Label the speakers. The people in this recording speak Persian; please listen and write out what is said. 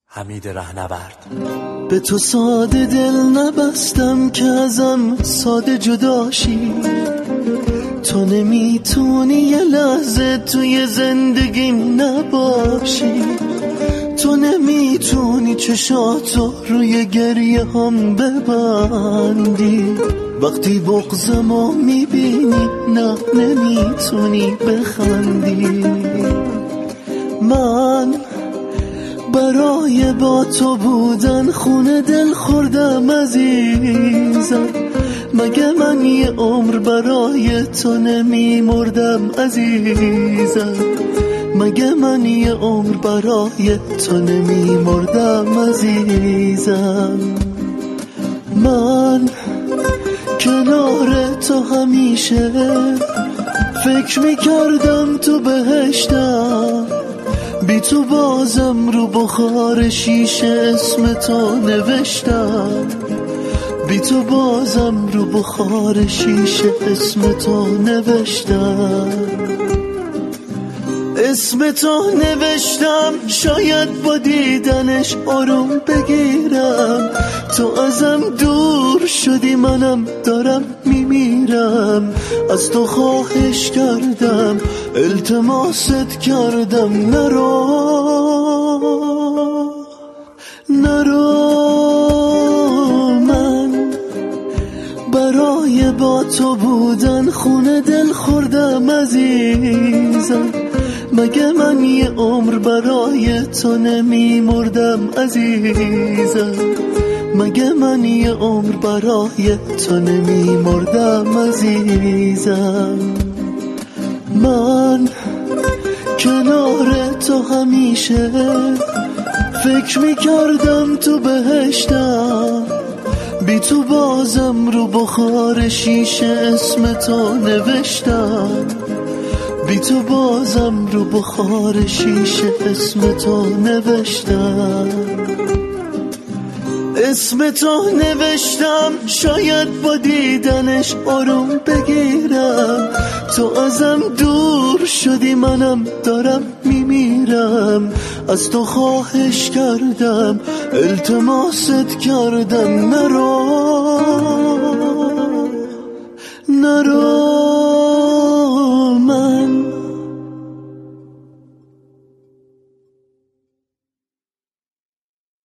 Speaker 1: حمید رهنورد.
Speaker 2: به تو ساده دل نبستم که ازم ساده جداشی، تو نمیتونی یه لحظه توی زندگیم نباشی، تو نمیتونی چشاتو روی گریه هم ببندی، وقتی بغضمو میبینی نه نمیتونی بخندی. من برای با تو بودن خونه دل خوردم عزیزم، مگه من یه عمر برای تو نمیمردم عزیزم، مگه من یه عمر برای تو نمیمردم عزیزم. من کنار تو همیشه فکر میکردم تو بهشتم، بی تو بازم رو بخار شیشه اسم تو نوشتم، بی تو بازم رو بخار شیشه اسم تو نوشتم، اسم تو نوشتم شاید با دیدنش آروم بگیرم، تو ازم دور شدی منم دارم میمیرم، از تو خواهش کردم التماست کردم نرو من برای با تو بودن خونه دل خوردم عزیزم، مگه من یه عمر برای تو نمیمردم عزیزم، مگه من یه عمر برای تو نمیمردم عزیزم. من کنار تو همیشه فکر میکردم تو بهشتم، بی تو بازم رو بخار شیشه اسم تو نوشتم، بی تو بازم رو بخار شیشه اسم تو نوشتم، اسم تو نوشتم شاید با دیدنش آروم بگیرم، تو ازم دور شدی منم دارم میمیرم، از تو خواهش کردم التماست کردم نرو